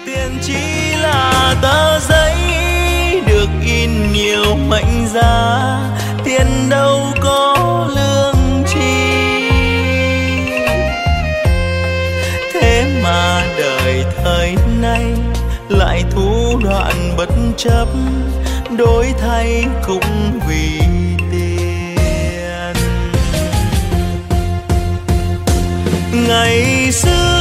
tiền chỉ là tờ giấy được in nhiều mệnh giá, tiền đâu có lương tri. Thế mà đời thời nay lại thủ đoạn bất chấp, đổi thay cũng vì tiền. Ngày xưa